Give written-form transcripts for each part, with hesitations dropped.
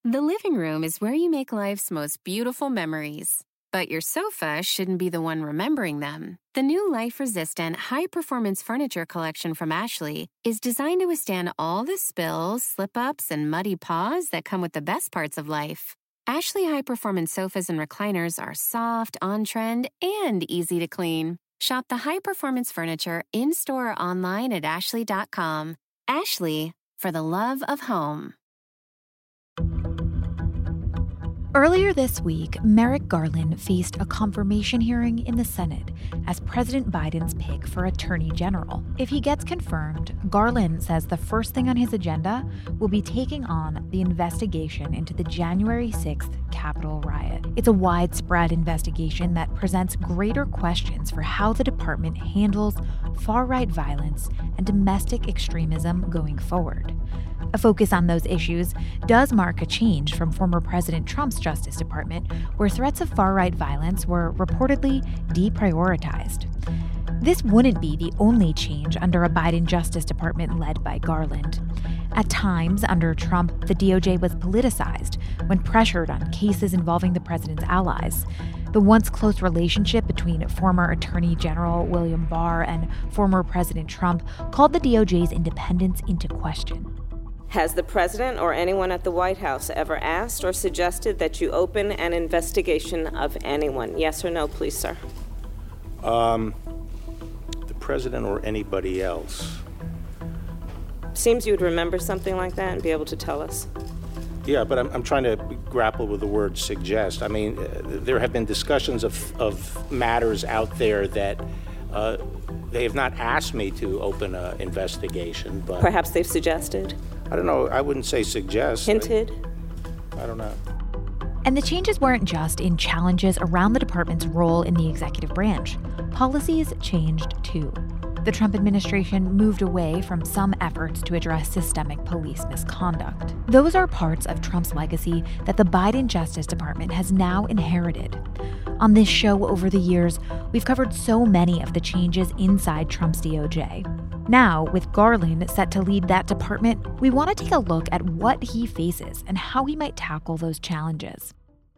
The living room is where you make life's most beautiful memories. But your sofa shouldn't be the one remembering them. The new life-resistant, high-performance furniture collection from Ashley is designed to withstand all the spills, slip-ups, and muddy paws that come with the best parts of life. Ashley high-performance sofas and recliners are soft, on-trend, and easy to clean. Shop the high-performance furniture in-store or online at ashley.com. Ashley, for the love of home. Earlier this week, Merrick Garland faced a confirmation hearing in the Senate as President Biden's pick for Attorney General. If he gets confirmed, Garland says the first thing on his agenda will be taking on the investigation into the January 6th Capitol riot. It's a widespread investigation that presents greater questions for how the department handles far-right violence and domestic extremism going forward. A focus on those issues does mark a change from former President Trump's Justice Department, where threats of far-right violence were reportedly deprioritized. This wouldn't be the only change under a Biden Justice Department led by Garland. At times, under Trump, the DOJ was politicized when pressured on cases involving the president's allies. The once close relationship between former Attorney General William Barr and former President Trump called the DOJ's independence into question. Has the president or anyone at the White House ever asked or suggested that you open an investigation of anyone? Yes or no, please, sir? The president or anybody else? Seems you would remember something like that and be able to tell us. Yeah, but I'm trying to grapple with the word suggest. I mean, there have been discussions of matters out there that they have not asked me to open an investigation, but... Perhaps they've suggested? I don't know. I wouldn't say suggest. Hinted? I don't know. And the changes weren't just in challenges around the department's role in the executive branch. Policies changed too. The Trump administration moved away from some efforts to address systemic police misconduct. Those are parts of Trump's legacy that the Biden Justice Department has now inherited. On this show over the years, we've covered so many of the changes inside Trump's DOJ. Now, with Garland set to lead that department, we want to take a look at what he faces and how he might tackle those challenges.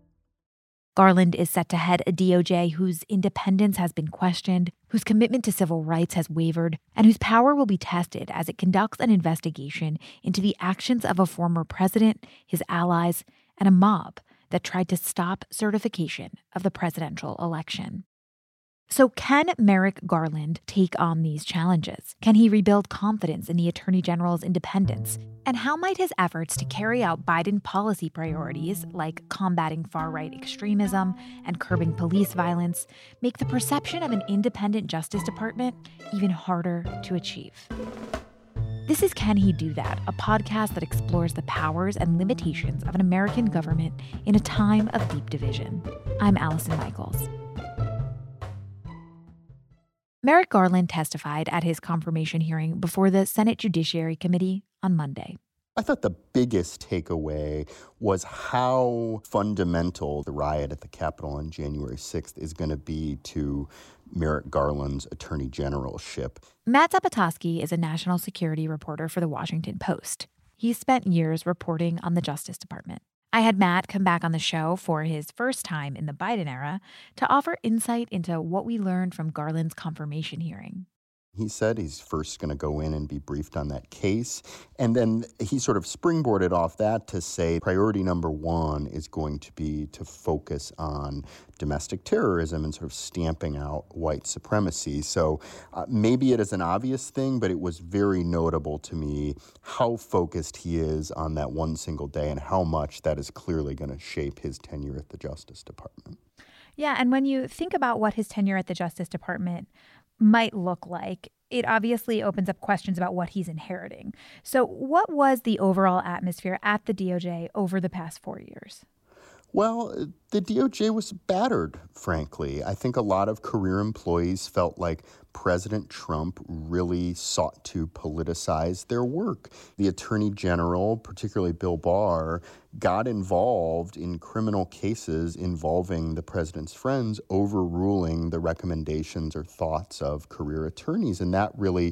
Garland is set to head a DOJ whose independence has been questioned, whose commitment to civil rights has wavered, and whose power will be tested as it conducts an investigation into the actions of a former president, his allies, and a mob that tried to stop certification of the presidential election. So can Merrick Garland take on these challenges? Can he rebuild confidence in the Attorney General's independence? And how might his efforts to carry out Biden policy priorities, like combating far-right extremism and curbing police violence, make the perception of an independent Justice Department even harder to achieve? This is Can He Do That, a podcast that explores the powers and limitations of an American government in a time of deep division. I'm Allison Michaels. Merrick Garland testified at his confirmation hearing before the Senate Judiciary Committee on Monday. I thought the biggest takeaway was how fundamental the riot at the Capitol on January 6th is going to be to Merrick Garland's attorney generalship. Matt Zapotosky is a national security reporter for The Washington Post. He's spent years reporting on the Justice Department. I had Matt come back on the show for his first time in the Biden era to offer insight into what we learned from Garland's confirmation hearing. He said he's first going to go in and be briefed on that case. And then he sort of springboarded off that to say priority number one is going to be to focus on domestic terrorism and sort of stamping out white supremacy. So maybe it is an obvious thing, but it was very notable to me how focused he is on that one single day and how much that is clearly going to shape his tenure at the Justice Department. Yeah, and when you think about what his tenure at the Justice Department might look like, it obviously opens up questions about what he's inheriting. So what was the overall atmosphere at the DOJ over the past 4 years? Well, the DOJ was battered, frankly. I think a lot of career employees felt like President Trump really sought to politicize their work. The Attorney General, particularly Bill Barr, got involved in criminal cases involving the president's friends, overruling the recommendations or thoughts of career attorneys, and that really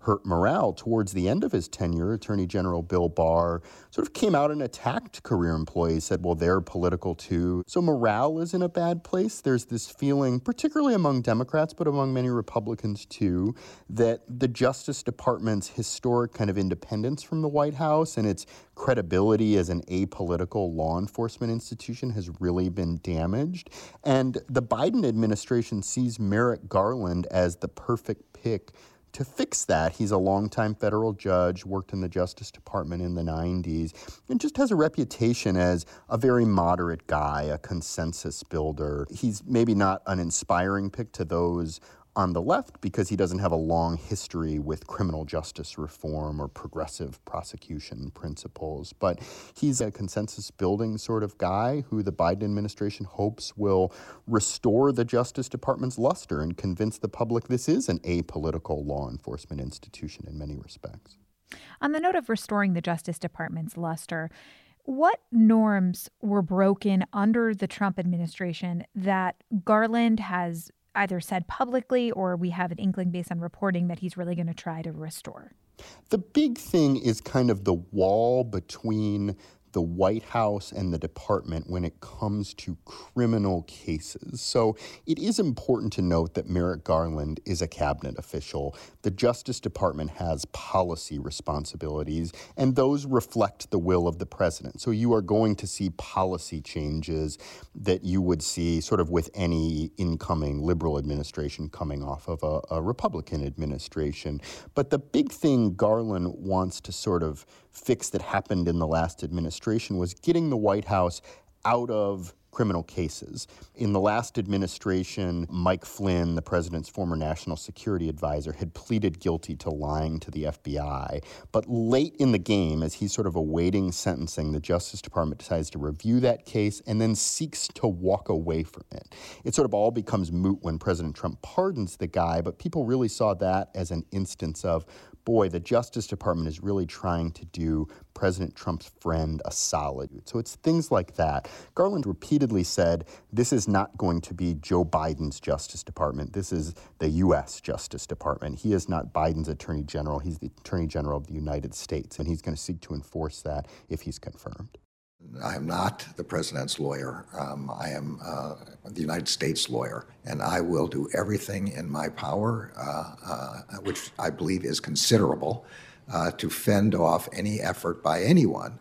hurt morale. Towards the end of his tenure, Attorney General Bill Barr sort of came out and attacked career employees, said, well, they're political too. So morale is in a bad place. There's this feeling, particularly among Democrats, but among many Republicans too, that the Justice Department's historic kind of independence from the White House and its credibility as an apolitical law enforcement institution has really been damaged. And the Biden administration sees Merrick Garland as the perfect pick to fix that. He's a longtime federal judge, worked in the Justice Department in the 90s, and just has a reputation as a very moderate guy, a consensus builder. He's maybe not an inspiring pick to those on the left because he doesn't have a long history with criminal justice reform or progressive prosecution principles. But he's a consensus building sort of guy who the Biden administration hopes will restore the Justice Department's luster and convince the public this is an apolitical law enforcement institution in many respects. On the note of restoring the Justice Department's luster, what norms were broken under the Trump administration that Garland has either said publicly or we have an inkling based on reporting that he's really going to try to restore? The big thing is kind of the wall between the White House and the department when it comes to criminal cases. So it is important to note that Merrick Garland is a cabinet official. The Justice Department has policy responsibilities, and those reflect the will of the president. So you are going to see policy changes that you would see sort of with any incoming liberal administration coming off of a Republican administration. But the big thing Garland wants to sort of fix that happened in the last administration was getting the White House out of criminal cases. In the last administration, Mike Flynn, the president's former national security advisor, had pleaded guilty to lying to the FBI. But late in the game, as he's sort of awaiting sentencing, the Justice Department decides to review that case and then seeks to walk away from it. It sort of all becomes moot when President Trump pardons the guy, but people really saw that as an instance of, boy, the Justice Department is really trying to do President Trump's friend a solid. So it's things like that. Garland repeatedly said, this is not going to be Joe Biden's Justice Department. This is the U.S. Justice Department. He is not Biden's Attorney General. He's the Attorney General of the United States, and he's going to seek to enforce that if he's confirmed. I am not the president's lawyer. I am the United States lawyer, and I will do everything in my power, which I believe is considerable, to fend off any effort by anyone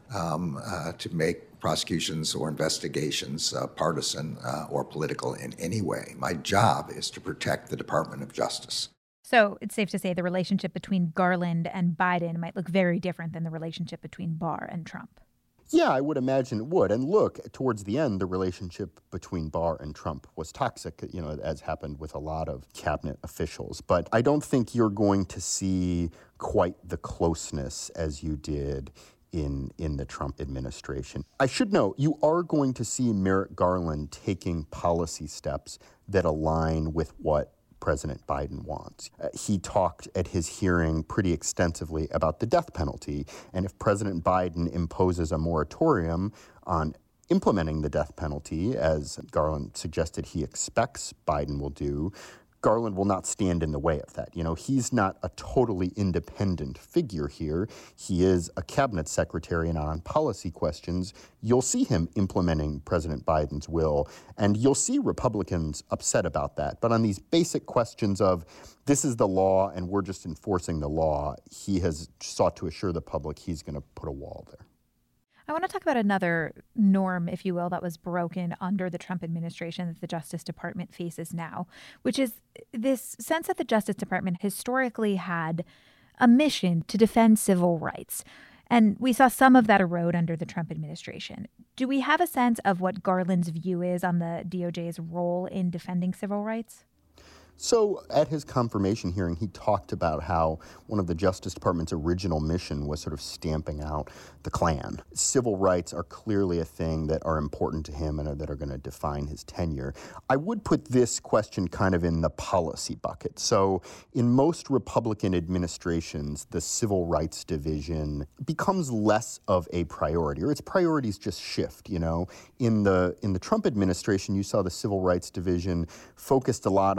to make prosecutions or investigations partisan or political in any way. My job is to protect the Department of Justice. So it's safe to say the relationship between Garland and Biden might look very different than the relationship between Barr and Trump. Yeah, I would imagine it would. And look, towards the end, the relationship between Barr and Trump was toxic, as happened with a lot of cabinet officials. But I don't think you're going to see quite the closeness as you did in the Trump administration. I should note, you are going to see Merrick Garland taking policy steps that align with what President Biden wants. He talked at his hearing pretty extensively about the death penalty, and if President Biden imposes a moratorium on implementing the death penalty, as Garland suggested he expects Biden will do, Garland will not stand in the way of that. He's not a totally independent figure here. He is a cabinet secretary, and on policy questions, you'll see him implementing President Biden's will, and you'll see Republicans upset about that. But on these basic questions of this is the law and we're just enforcing the law, he has sought to assure the public he's going to put a wall there. I want to talk about another norm, if you will, that was broken under the Trump administration that the Justice Department faces now, which is this sense that the Justice Department historically had a mission to defend civil rights. And we saw some of that erode under the Trump administration. Do we have a sense of what Garland's view is on the DOJ's role in defending civil rights? So at his confirmation hearing, he talked about how one of the Justice Department's original mission was sort of stamping out the Klan. Civil rights are clearly a thing that are important to him and that are going to define his tenure. I would put this question kind of in the policy bucket. So in most Republican administrations, the Civil Rights Division becomes less of a priority, or its priorities just shift, In the Trump administration, you saw the Civil Rights Division focused a lot on really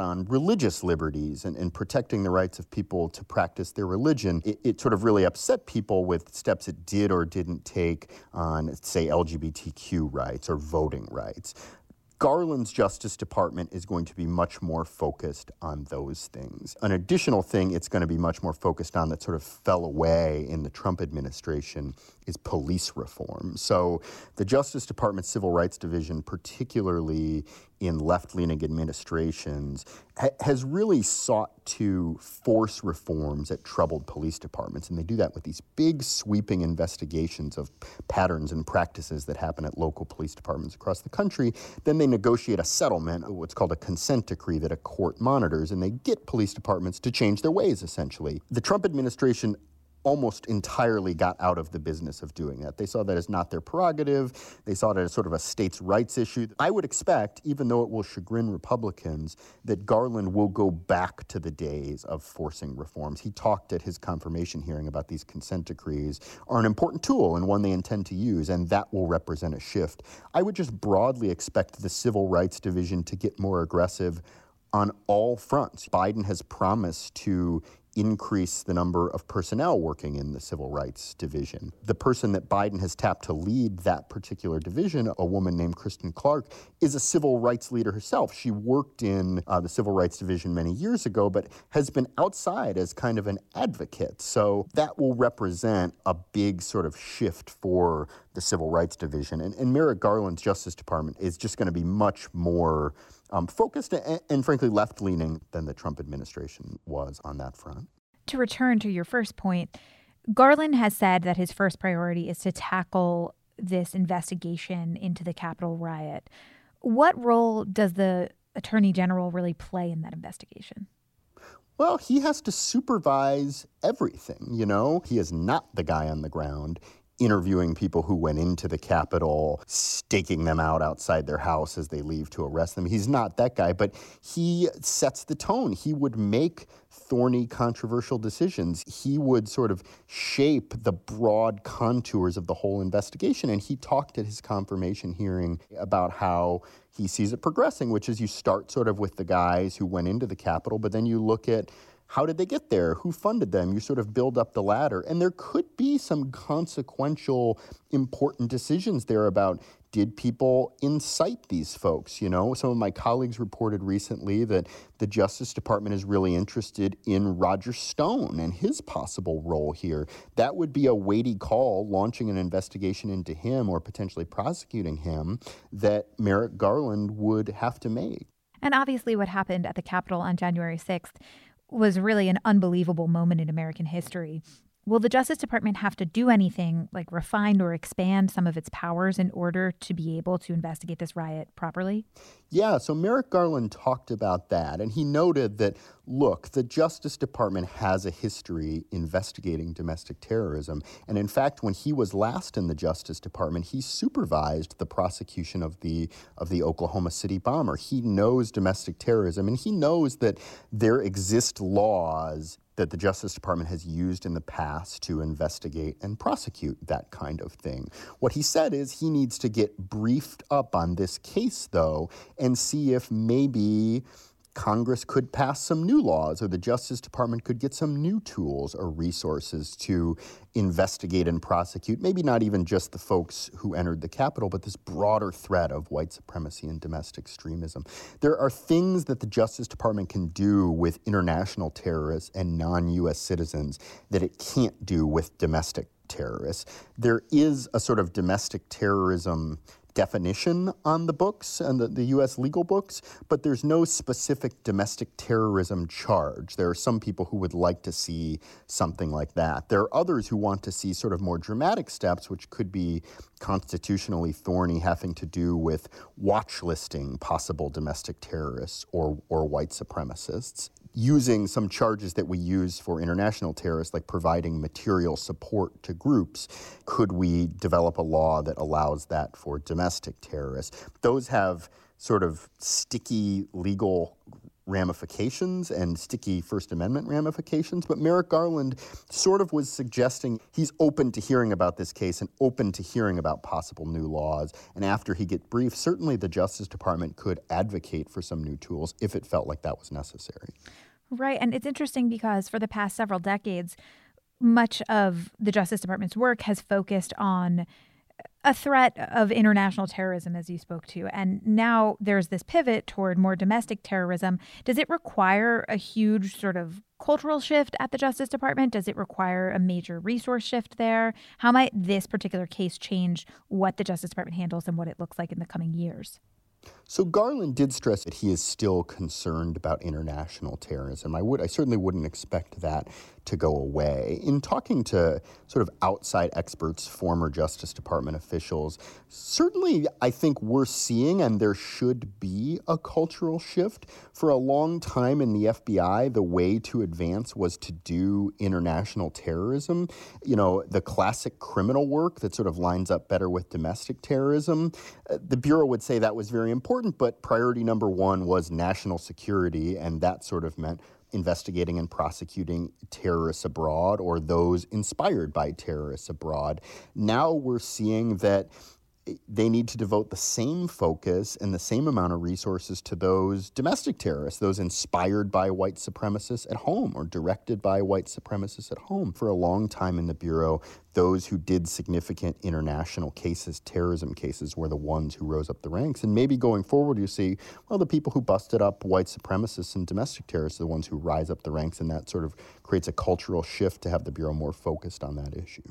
religious liberties and protecting the rights of people to practice their religion. It sort of really upset people with steps it did or didn't take on, say, LGBTQ rights or voting rights. Garland's Justice Department is going to be much more focused on those things. An additional thing it's going to be much more focused on that sort of fell away in the Trump administration is police reform. So the Justice Department Civil Rights Division, particularly in left-leaning administrations, has really sought to force reforms at troubled police departments. And they do that with these big sweeping investigations of patterns and practices that happen at local police departments across the country. Then they negotiate a settlement, what's called a consent decree that a court monitors, and they get police departments to change their ways, essentially. The Trump administration almost entirely got out of the business of doing that. They saw that as not their prerogative. They saw it as sort of a states' rights issue. I would expect, even though it will chagrin Republicans, that Garland will go back to the days of forcing reforms. He talked at his confirmation hearing about these consent decrees are an important tool and one they intend to use, and that will represent a shift. I would just broadly expect the Civil Rights Division to get more aggressive on all fronts. Biden has promised to increase the number of personnel working in the Civil Rights Division. The person that Biden has tapped to lead that particular division, a woman named Kristen Clark, is a civil rights leader herself. She worked in the Civil Rights Division many years ago, but has been outside as kind of an advocate. So that will represent a big sort of shift for the Civil Rights Division. And Merrick Garland's Justice Department is just going to be much more focused and frankly left-leaning than the Trump administration was on that front. To return to your first point, Garland has said that his first priority is to tackle this investigation into the Capitol riot. What role does the Attorney General really play in that investigation? Well, he has to supervise everything, you know? He is not the guy on the ground interviewing people who went into the Capitol, staking them out outside their house as they leave to arrest them. He's not that guy, but he sets the tone. He would make thorny, controversial decisions. He would sort of shape the broad contours of the whole investigation. And he talked at his confirmation hearing about how he sees it progressing, which is you start sort of with the guys who went into the Capitol, but then you look at how did they get there? Who funded them? You sort of build up the ladder. And there could be some consequential, important decisions there about, did people incite these folks? You know, some of my colleagues reported recently that the Justice Department is really interested in Roger Stone and his possible role here. That would be a weighty call, launching an investigation into him or potentially prosecuting him, that Merrick Garland would have to make. And obviously what happened at the Capitol on January 6th was really an unbelievable moment in American history. Will the Justice Department have to do anything like refine or expand some of its powers in order to be able to investigate this riot properly? Yeah, so Merrick Garland talked about that, and he noted that, look, the Justice Department has a history investigating domestic terrorism. And in fact, when he was last in the Justice Department, he supervised the prosecution of the Oklahoma City bomber. He knows domestic terrorism, and he knows that there exist laws that the Justice Department has used in the past to investigate and prosecute that kind of thing. What he said is he needs to get briefed up on this case, though, and see if maybe Congress could pass some new laws or the Justice Department could get some new tools or resources to investigate and prosecute, maybe not even just the folks who entered the Capitol, but this broader threat of white supremacy and domestic extremism. There are things that the Justice Department can do with international terrorists and non-U.S. citizens that it can't do with domestic terrorists. There is a sort of domestic terrorism definition on the books and the U.S. legal books, but there's no specific domestic terrorism charge. There are some people who would like to see something like that. There are others who want to see sort of more dramatic steps, which could be constitutionally thorny, having to do with watch listing possible domestic terrorists or white supremacists, using some charges that we use for international terrorists, like providing material support to groups. Could we develop a law that allows that for domestic terrorists? Those have sort of sticky legal ramifications and sticky First Amendment ramifications, but Merrick Garland sort of was suggesting he's open to hearing about this case and open to hearing about possible new laws. And after he gets briefed, certainly the Justice Department could advocate for some new tools if it felt like that was necessary. Right. And it's interesting because for the past several decades, much of the Justice Department's work has focused on a threat of international terrorism, as you spoke to. And now there's this pivot toward more domestic terrorism. Does it require a huge sort of cultural shift at the Justice Department? Does it require a major resource shift there? How might this particular case change what the Justice Department handles and what it looks like in the coming years? So Garland did stress that he is still concerned about international terrorism. I certainly wouldn't expect that to go away. In talking to sort of outside experts, former Justice Department officials, certainly I think we're seeing, and there should be, a cultural shift. For a long time in the FBI, the way to advance was to do international terrorism. You know, the classic criminal work that sort of lines up better with domestic terrorism. The Bureau would say that was very important, but priority number one was national security, and that sort of meant investigating and prosecuting terrorists abroad or those inspired by terrorists abroad. Now we're seeing that they need to devote the same focus and the same amount of resources to those domestic terrorists, those inspired by white supremacists at home or directed by white supremacists at home. For a long time in the Bureau, those who did significant international cases, terrorism cases, were the ones who rose up the ranks. And maybe going forward, you see, well, the people who busted up white supremacists and domestic terrorists are the ones who rise up the ranks, and that sort of creates a cultural shift to have the Bureau more focused on that issue.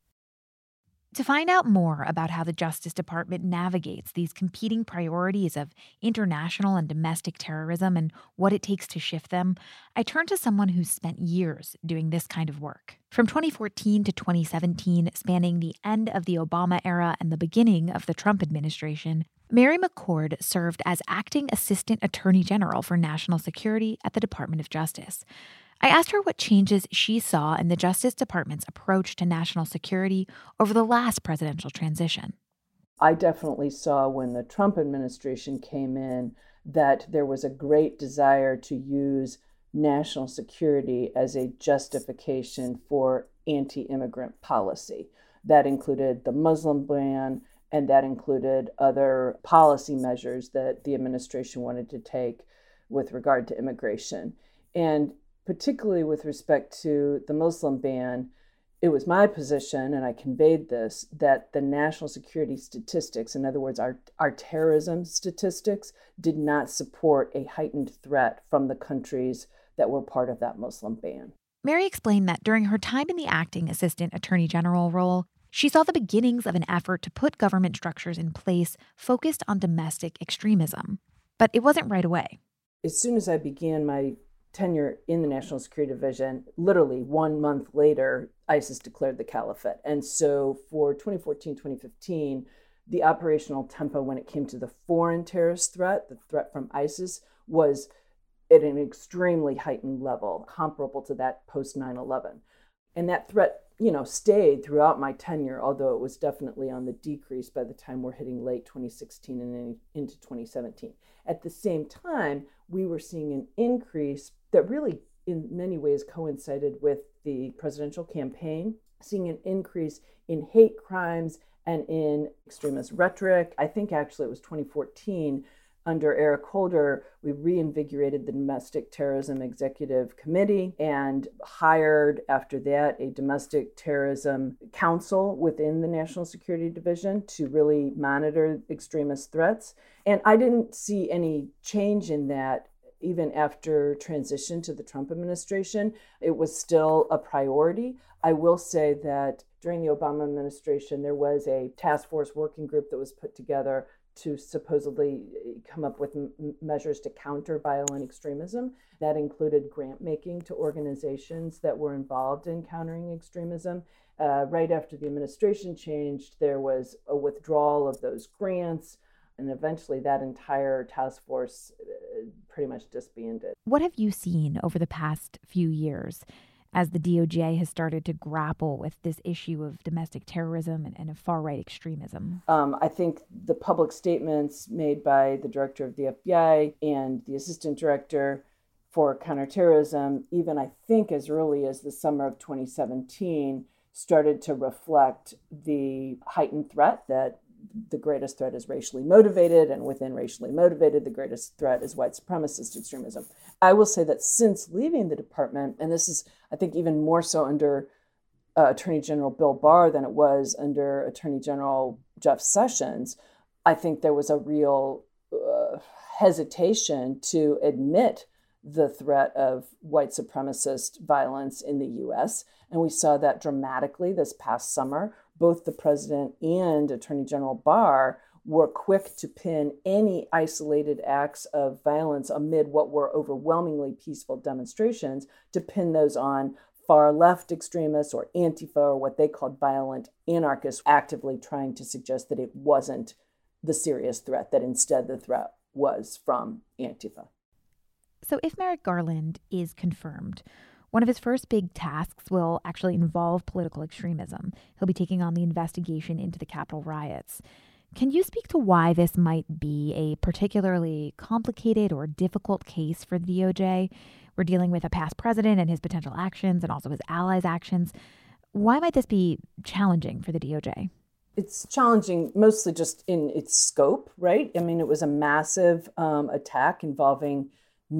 To find out more about how the Justice Department navigates these competing priorities of international and domestic terrorism and what it takes to shift them, I turn to someone who's spent years doing this kind of work. From 2014 to 2017, spanning the end of the Obama era and the beginning of the Trump administration, Mary McCord served as acting Assistant Attorney General for National Security at the Department of Justice. I asked her what changes she saw in the Justice Department's approach to national security over the last presidential transition. I definitely saw when the Trump administration came in that there was a great desire to use national security as a justification for anti-immigrant policy. That included the Muslim ban, and that included other policy measures that the administration wanted to take with regard to immigration. And particularly with respect to the Muslim ban, it was my position, and I conveyed this, that the national security statistics, in other words, our terrorism statistics, did not support a heightened threat from the countries that were part of that Muslim ban. Mary explained that during her time in the acting Assistant Attorney General role, she saw the beginnings of an effort to put government structures in place focused on domestic extremism. But it wasn't right away. As soon as I began my tenure in the National Security Division, literally 1 month later, ISIS declared the caliphate. And so for 2014, 2015, the operational tempo when it came to the foreign terrorist threat, the threat from ISIS, was at an extremely heightened level, comparable to that post 9/11. And that threat, stayed throughout my tenure, although it was definitely on the decrease by the time we're hitting late 2016 and into 2017. At the same time, we were seeing an increase that really in many ways coincided with the presidential campaign, seeing an increase in hate crimes and in extremist rhetoric. I think actually it was 2014, under Eric Holder, we reinvigorated the Domestic Terrorism Executive Committee and hired, after that, a domestic terrorism council within the National Security Division to really monitor extremist threats. And I didn't see any change in that even after transition to the Trump administration. It was still a priority. I will say that during the Obama administration, there was a task force working group that was put together to supposedly come up with measures to counter violent extremism. That included grant making to organizations that were involved in countering extremism. Right after the administration changed, there was a withdrawal of those grants, and eventually that entire task force pretty much disbanded. What have you seen over the past few years as the DOJ has started to grapple with this issue of domestic terrorism and of far-right extremism? I think the public statements made by the director of the FBI and the assistant director for counterterrorism, even I think as early as the summer of 2017, started to reflect the heightened threat that the greatest threat is racially motivated, and within racially motivated, the greatest threat is white supremacist extremism. I will say that since leaving the department, and this is, I think, even more so under Attorney General Bill Barr than it was under Attorney General Jeff Sessions, I think there was a real hesitation to admit the threat of white supremacist violence in the U.S. And we saw that dramatically this past summer. Both the president and Attorney General Barr were quick to pin any isolated acts of violence amid what were overwhelmingly peaceful demonstrations, to pin those on far left extremists or Antifa, or what they called violent anarchists, actively trying to suggest that it wasn't the serious threat, that instead the threat was from Antifa. So if Merrick Garland is confirmed, one of his first big tasks will actually involve political extremism. He'll be taking on the investigation into the Capitol riots. Can you speak to why this might be a particularly complicated or difficult case for the DOJ? We're dealing with a past president and his potential actions and also his allies' actions. Why might this be challenging for the DOJ? It's challenging mostly just in its scope, right? I mean, it was a massive attack involving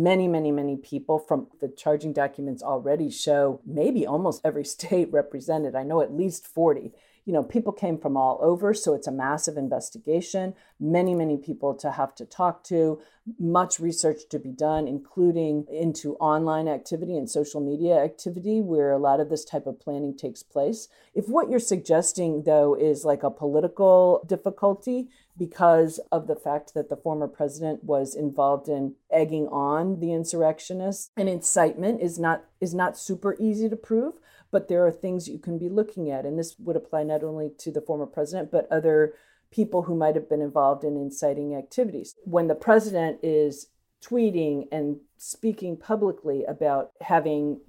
many people. From the charging documents already show maybe almost every state represented. I know at least 40. People came from all over, so it's a massive investigation. Many people to have to talk to, much research to be done, including into online activity and social media activity, where a lot of this type of planning takes place. If what you're suggesting, though, is like a political difficulty because of the fact that the former president was involved in egging on the insurrectionists, and incitement is not super easy to prove. But there are things you can be looking at, and this would apply not only to the former president, but other people who might have been involved in inciting activities. When the president is tweeting and speaking publicly about having,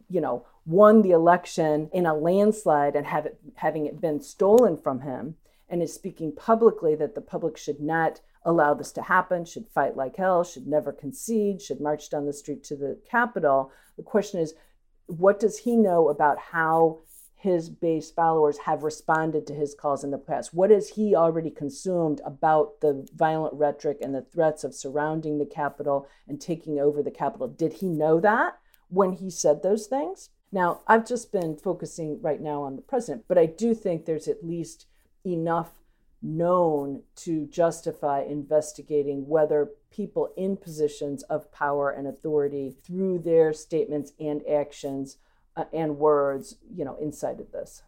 won the election in a landslide and having it been stolen from him, and is speaking publicly that the public should not allow this to happen, should fight like hell, should never concede, should march down the street to the Capitol, the question is, what does he know about how his base followers have responded to his calls in the past? What has he already consumed about the violent rhetoric and the threats of surrounding the Capitol and taking over the Capitol? Did he know that when he said those things? Now, I've just been focusing right now on the president, but I do think there's at least enough known to justify investigating whether people in positions of power and authority, through their statements and actions and words, incited this.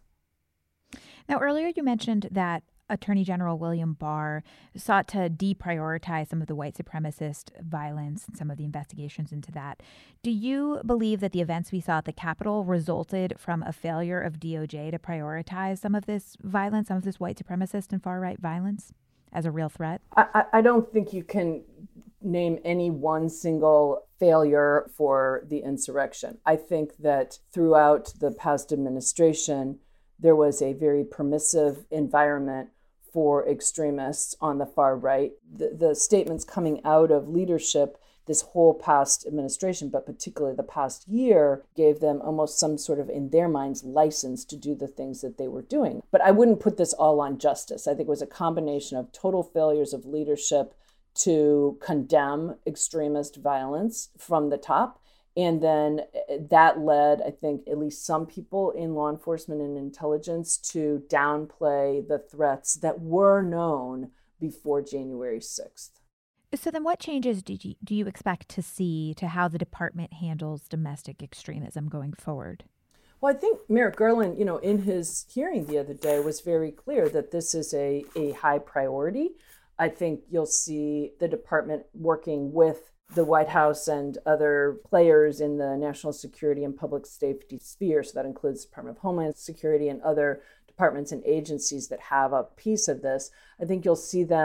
Now, earlier you mentioned that Attorney General William Barr sought to deprioritize some of the white supremacist violence and some of the investigations into that. Do you believe that the events we saw at the Capitol resulted from a failure of DOJ to prioritize some of this violence, some of this white supremacist and far-right violence as a real threat? I don't think you can name any one single failure for the insurrection. I think that throughout the past administration, there was a very permissive environment for extremists on the far right. The statements coming out of leadership this whole past administration, but particularly the past year, gave them almost some sort of, in their minds, license to do the things that they were doing. But I wouldn't put this all on justice. I think it was a combination of total failures of leadership to condemn extremist violence from the top. And then that led, I think, at least some people in law enforcement and intelligence to downplay the threats that were known before January 6th. So then what changes do you expect to see to how the department handles domestic extremism going forward? Well, I think Merrick Garland, in his hearing the other day was very clear that this is a high priority. I think you'll see the department working with the White House and other players in the national security and public safety sphere. So that includes the Department of Homeland Security and other departments and agencies that have a piece of this. I think you'll see them,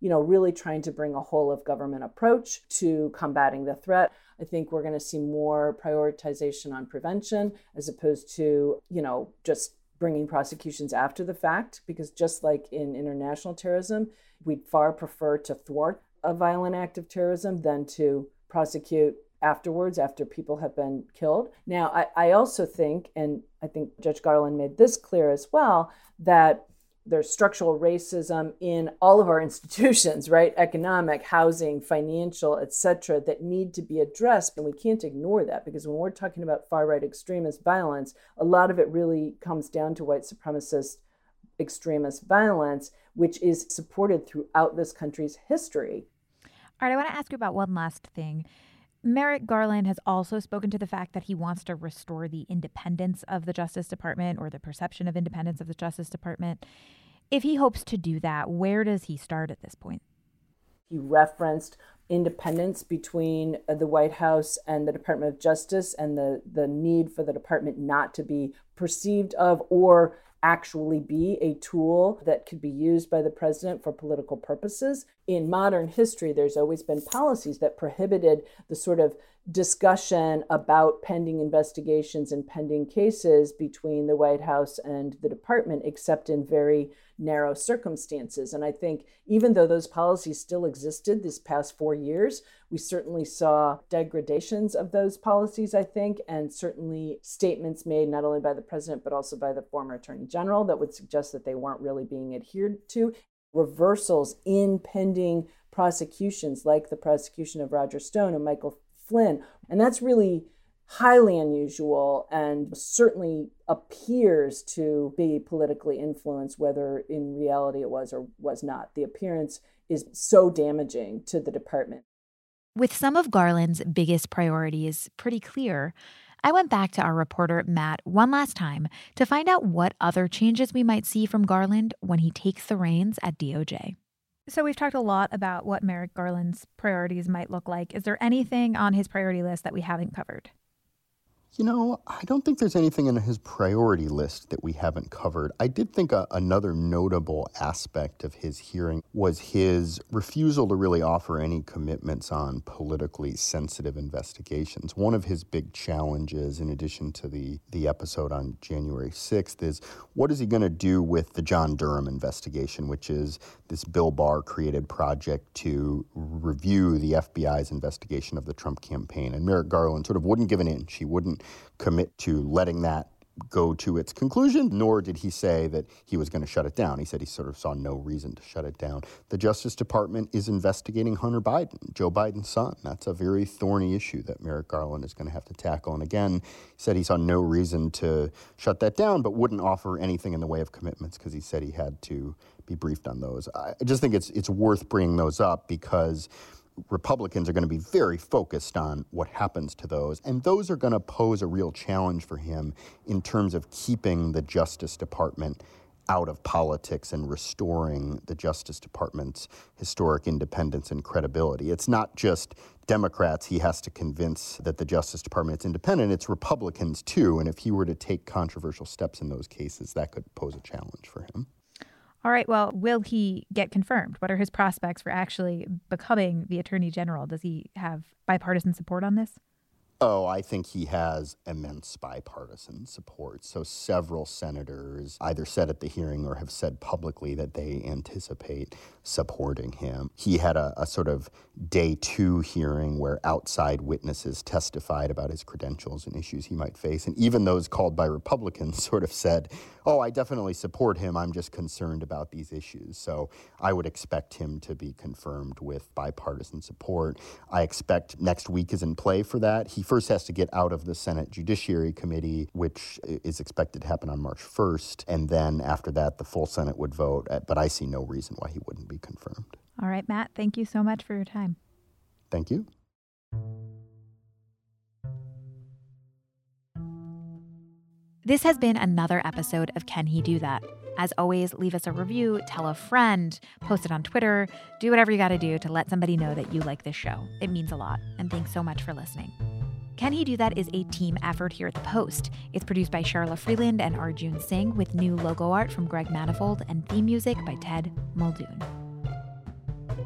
really trying to bring a whole of government approach to combating the threat. I think we're going to see more prioritization on prevention as opposed to, just bringing prosecutions after the fact, because just like in international terrorism, we'd far prefer to thwart a violent act of terrorism than to prosecute afterwards, after people have been killed. Now, I also think, and I think Judge Garland made this clear as well, that there's structural racism in all of our institutions, right? Economic, housing, financial, et cetera, that need to be addressed. And we can't ignore that, because when we're talking about far-right extremist violence, a lot of it really comes down to white supremacist extremist violence, which is supported throughout this country's history. All right, I want to ask you about one last thing. Merrick Garland has also spoken to the fact that he wants to restore the independence of the Justice Department, or the perception of independence of the Justice Department. If he hopes to do that, where does he start at this point? He referenced independence between the White House and the Department of Justice, and the need for the department not to be perceived of or actually be a tool that could be used by the president for political purposes. In modern history, there's always been policies that prohibited the sort of discussion about pending investigations and pending cases between the White House and the department, except in very narrow circumstances. And I think even though those policies still existed this past 4 years, we certainly saw degradations of those policies, I think, and certainly statements made not only by the president, but also by the former attorney general that would suggest that they weren't really being adhered to. Reversals in pending prosecutions, like the prosecution of Roger Stone and Michael Flynn. And that's really highly unusual and certainly appears to be politically influenced, whether in reality it was or was not. The appearance is so damaging to the department. With some of Garland's biggest priorities pretty clear, I went back to our reporter, Matt, one last time to find out what other changes we might see from Garland when he takes the reins at DOJ. So we've talked a lot about what Merrick Garland's priorities might look like. Is there anything on his priority list that we haven't covered? I don't think there's anything in his priority list that we haven't covered. I did think another notable aspect of his hearing was his refusal to really offer any commitments on politically sensitive investigations. One of his big challenges, in addition to the episode on January 6th, is what is he going to do with the John Durham investigation, which is this Bill Barr-created project to review the FBI's investigation of the Trump campaign. And Merrick Garland sort of wouldn't give an inch. He wouldn't commit to letting that go to its conclusion, nor did he say that he was going to shut it down. He said he sort of saw no reason to shut it down. The Justice Department is investigating Hunter Biden, Joe Biden's son. That's a very thorny issue that Merrick Garland is going to have to tackle. And again, he said he saw no reason to shut that down, but wouldn't offer anything in the way of commitments because he said he had to be briefed on those. I just think it's worth bringing those up because Republicans are going to be very focused on what happens to those, and those are going to pose a real challenge for him in terms of keeping the Justice Department out of politics and restoring the Justice Department's historic independence and credibility. It's not just Democrats he has to convince that the Justice Department is independent, it's Republicans too, and if he were to take controversial steps in those cases, that could pose a challenge for him. All right, well, will he get confirmed? What are his prospects for actually becoming the Attorney General? Does he have bipartisan support on this? Oh, I think he has immense bipartisan support. So several senators either said at the hearing or have said publicly that they anticipate supporting him. He had a sort of day 2 hearing where outside witnesses testified about his credentials and issues he might face. And even those called by Republicans sort of said, oh, I definitely support him. I'm just concerned about these issues. So I would expect him to be confirmed with bipartisan support. I expect next week is in play for that. He first has to get out of the Senate Judiciary Committee, which is expected to happen on March 1st. And then after that, the full Senate would vote. But I see no reason why he wouldn't be confirmed. All right, Matt, thank you so much for your time. Thank you. This has been another episode of Can He Do That? As always, leave us a review, tell a friend, post it on Twitter, do whatever you got to do to let somebody know that you like this show. It means a lot. And thanks so much for listening. Can He Do That is a team effort here at The Post. It's produced by Sharla Freeland and Arjun Singh with new logo art from Greg Manifold and theme music by Ted Muldoon.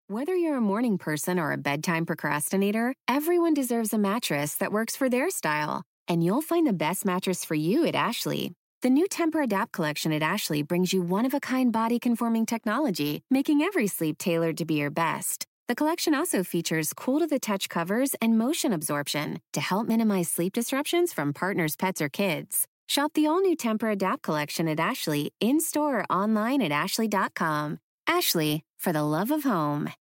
Whether you're a morning person or a bedtime procrastinator, everyone deserves a mattress that works for their style. And you'll find the best mattress for you at Ashley. The new Tempur-Adapt collection at Ashley brings you one-of-a-kind body-conforming technology, making every sleep tailored to be your best. The collection also features cool-to-the-touch covers and motion absorption to help minimize sleep disruptions from partners, pets, or kids. Shop the all-new Tempur-Adapt collection at Ashley, in-store or online at ashley.com. Ashley, for the love of home.